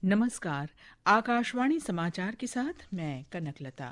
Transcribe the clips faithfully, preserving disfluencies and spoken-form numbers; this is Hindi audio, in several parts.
नमस्कार। आकाशवाणी समाचार के साथ मैं कनकलता।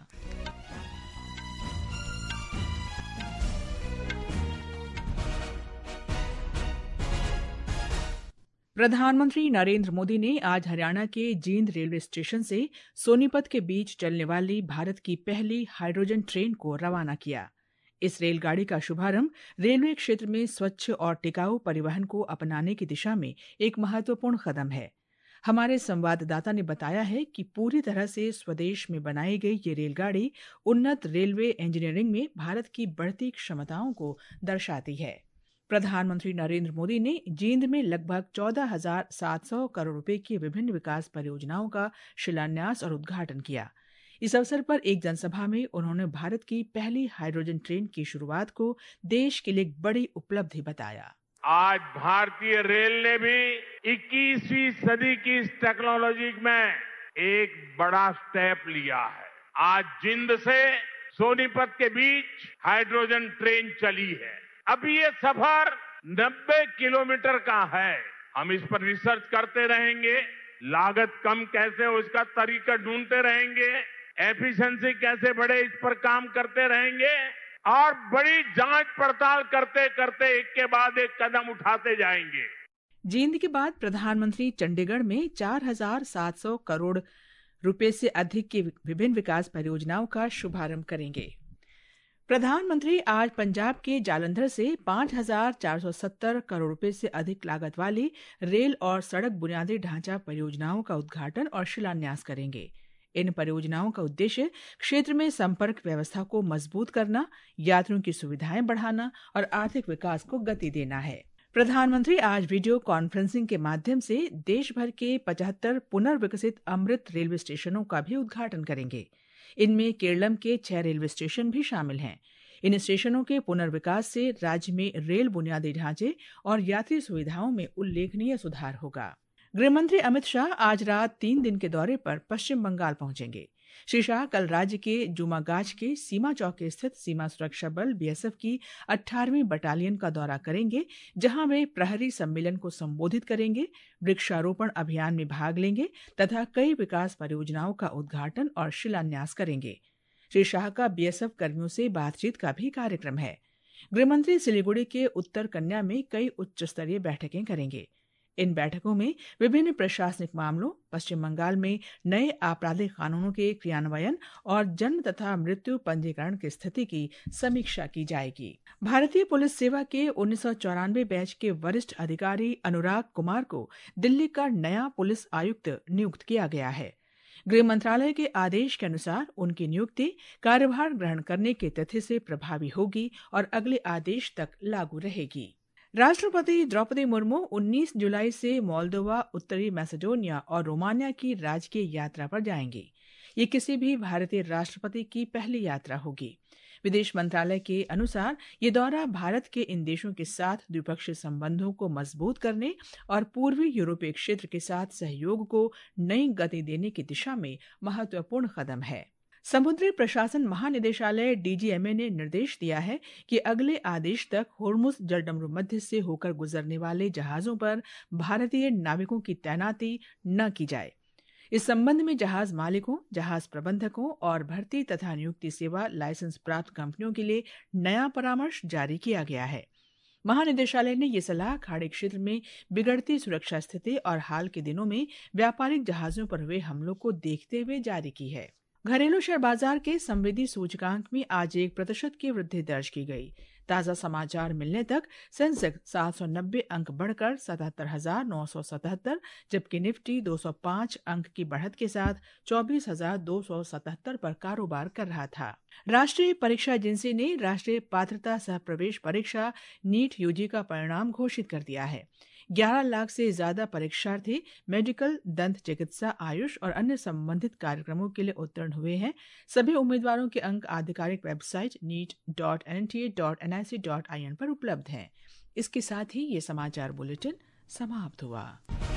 प्रधानमंत्री नरेंद्र मोदी ने आज हरियाणा के जींद रेलवे स्टेशन से सोनीपत के बीच चलने वाली भारत की पहली हाइड्रोजन ट्रेन को रवाना किया। इस रेलगाड़ी का शुभारंभ रेलवे क्षेत्र में स्वच्छ और टिकाऊ परिवहन को अपनाने की दिशा में एक महत्वपूर्ण कदम है। हमारे संवाददाता ने बताया है कि पूरी तरह से स्वदेश में बनाई गई ये रेलगाड़ी उन्नत रेलवे इंजीनियरिंग में भारत की बढ़ती क्षमताओं को दर्शाती है। प्रधानमंत्री नरेंद्र मोदी ने जींद में लगभग चौदह हजार सात सौ करोड़ रुपए की विभिन्न विकास परियोजनाओं का शिलान्यास और उद्घाटन किया। इस अवसर पर एक जनसभा में उन्होंने भारत की पहली हाइड्रोजन ट्रेन की शुरुआत को देश के लिए एक बड़ी उपलब्धि बताया। आज भारतीय रेल ने भी इक्कीसवीं सदी की इस टेक्नोलॉजी में एक बड़ा स्टेप लिया है। आज जिंद से सोनीपत के बीच हाइड्रोजन ट्रेन चली है। अभी ये सफर नब्बे किलोमीटर का है। हम इस पर रिसर्च करते रहेंगे, लागत कम कैसे हो इसका तरीका ढूंढते रहेंगे, एफिशिएंसी कैसे बढ़े इस पर काम करते रहेंगे और बड़ी जांच पड़ताल करते करते एक के बाद एक कदम उठाते जाएंगे। जींद के बाद प्रधानमंत्री चंडीगढ़ में चार हजार सात सौ करोड़ रुपए से अधिक की विभिन्न विकास परियोजनाओं का शुभारंभ करेंगे। प्रधानमंत्री आज पंजाब के जालंधर से पांच हजार चार सौ सत्तर करोड़ रुपए से अधिक लागत वाली रेल और सड़क बुनियादी ढांचा परियोजनाओं का उद्घाटन और शिलान्यास करेंगे। इन परियोजनाओं का उद्देश्य क्षेत्र में संपर्क व्यवस्था को मजबूत करना, यात्रियों की सुविधाएं बढ़ाना और आर्थिक विकास को गति देना है। प्रधानमंत्री आज वीडियो कॉन्फ्रेंसिंग के माध्यम से देश भर के पचहत्तर पुनर्विकसित अमृत रेलवे स्टेशनों का भी उद्घाटन करेंगे। इनमें केरलम के छह रेलवे स्टेशन भी शामिल हैं। इन स्टेशनों के पुनर्विकास से राज्य में रेल बुनियादी ढांचे और यात्री सुविधाओं में उल्लेखनीय सुधार होगा। गृहमंत्री अमित शाह आज रात तीन दिन के दौरे पर पश्चिम बंगाल पहुंचेंगे। श्री शाह कल राज्य के जुमागाछ के सीमा चौक स्थित सीमा सुरक्षा बल बीएसएफ की अठारहवीं बटालियन का दौरा करेंगे, जहां वे प्रहरी सम्मेलन को संबोधित करेंगे, वृक्षारोपण अभियान में भाग लेंगे तथा कई विकास परियोजनाओं का उद्घाटन और शिलान्यास करेंगे। श्री शाह का बीएसएफ कर्मियों से बातचीत का भी कार्यक्रम है। गृहमंत्री सिलीगुड़ी के उत्तर कन्या में कई उच्च स्तरीय बैठकें करेंगे। इन बैठकों में विभिन्न प्रशासनिक मामलों, पश्चिम बंगाल में नए आपराधिक कानूनों के क्रियान्वयन और जन्म तथा मृत्यु पंजीकरण की स्थिति की समीक्षा की जाएगी। भारतीय पुलिस सेवा के उन्नीस सौ चौरानवे बैच के वरिष्ठ अधिकारी अनुराग कुमार को दिल्ली का नया पुलिस आयुक्त नियुक्त किया गया है। गृह मंत्रालय के आदेश के अनुसार उनकी नियुक्ति कार्यभार ग्रहण करने की तिथि से प्रभावी होगी और अगले आदेश तक लागू रहेगी। राष्ट्रपति द्रौपदी मुर्मू उन्नीस जुलाई से मोल्दोवा, उत्तरी मैसेडोनिया और रोमानिया की राजकीय यात्रा पर जाएंगे। ये किसी भी भारतीय राष्ट्रपति की पहली यात्रा होगी। विदेश मंत्रालय के अनुसार ये दौरा भारत के इन देशों के साथ द्विपक्षीय संबंधों को मजबूत करने और पूर्वी यूरोपीय क्षेत्र के साथ सहयोग को नई गति देने की दिशा में महत्वपूर्ण कदम है। समुद्री प्रशासन महानिदेशालय डीजीएमए ने निर्देश दिया है कि अगले आदेश तक होर्मुज जलडमरू मध्य से होकर गुजरने वाले जहाजों पर भारतीय नाविकों की तैनाती न की जाए। इस संबंध में जहाज मालिकों, जहाज प्रबंधकों और भर्ती तथा नियुक्ति सेवा लाइसेंस प्राप्त कंपनियों के लिए नया परामर्श जारी किया गया है। महानिदेशालय ने ये सलाह खाड़ी क्षेत्र में बिगड़ती सुरक्षा स्थिति और हाल के दिनों में व्यापारिक जहाजों पर हुए हमलों को देखते हुए जारी की है। घरेलू शेयर बाजार के संवेदी सूचकांक में आज एक प्रतिशत की वृद्धि दर्ज की गई। ताजा समाचार मिलने तक सेंसेक्स सात सौ नब्बे अंक बढ़कर सतहत्तर हजार नौ सौ सतहत्तर, जबकि निफ्टी दो सौ पाँच अंक की बढ़त के साथ चौबीस हजार दो सौ सतहत्तर पर कारोबार कर रहा था। राष्ट्रीय परीक्षा एजेंसी ने राष्ट्रीय पात्रता सह प्रवेश परीक्षा नीट यूजी का परिणाम घोषित कर दिया है। ग्यारह लाख से ज्यादा परीक्षार्थी मेडिकल, दंत चिकित्सा, आयुष और अन्य संबंधित कार्यक्रमों के लिए उत्तीर्ण हुए हैं। सभी उम्मीदवारों के अंक आधिकारिक website NEET dot N T A dot N I C dot I N पर उपलब्ध हैं। इसके साथ ही ये समाचार बुलेटिन समाप्त हुआ।